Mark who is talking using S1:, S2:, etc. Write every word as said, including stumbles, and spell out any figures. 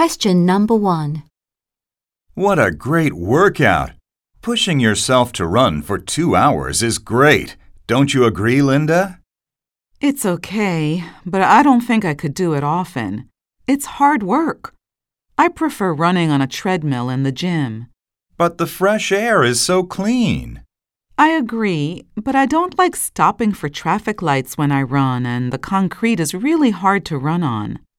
S1: Question number one.
S2: What a great workout! Pushing yourself to run for two hours is great. Don't you agree, Linda?
S3: It's okay, but I don't think I could do it often. It's hard work. I prefer running on a treadmill in the gym.
S2: But the fresh air is so clean.
S3: I agree, but I don't like stopping for traffic lights when I run, and the concrete is really hard to run on.